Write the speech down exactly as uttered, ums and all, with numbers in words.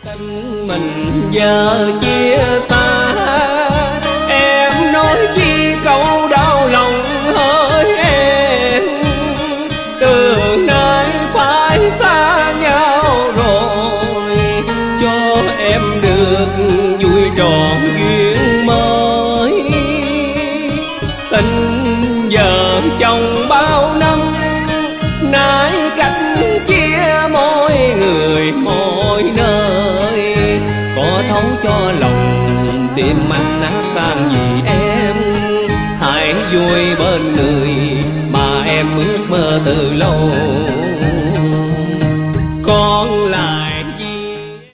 Tình mình giờ chia xa, em nói chi câu đau lòng hỡi em. Từ nay phải xa nhau rồi, cho em được vui trọn duyên mới. Tình vợ chồng bao năm nay cách chia mỗi người mỗi nơi, có thấu cho lòng tim anh nát tan vì em. Hãy vui bên người mà em ước mơ từ lâu.